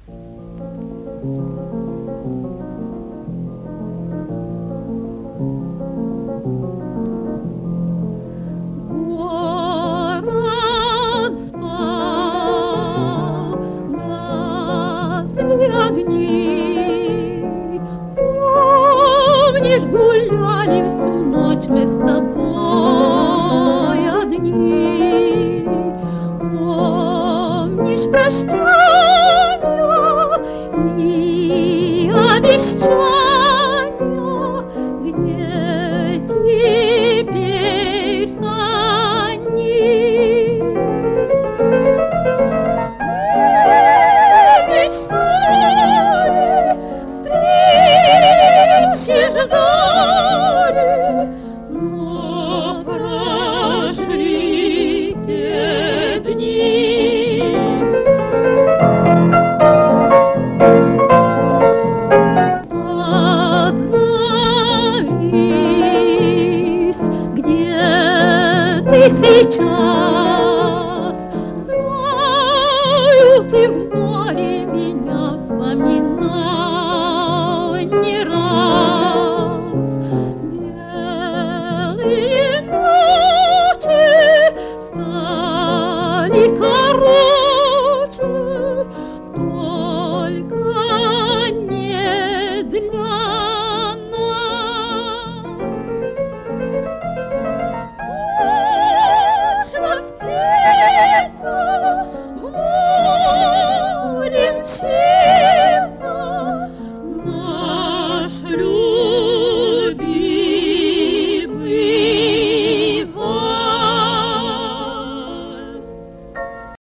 Огни. Помнишь, гуляли всю ночь мы с тобой одни? Помнишь прощания и обещания, где теперь они? Ждали, но прошли те дни. Отзовись, где ты сейчас? Знаю, ты в море меня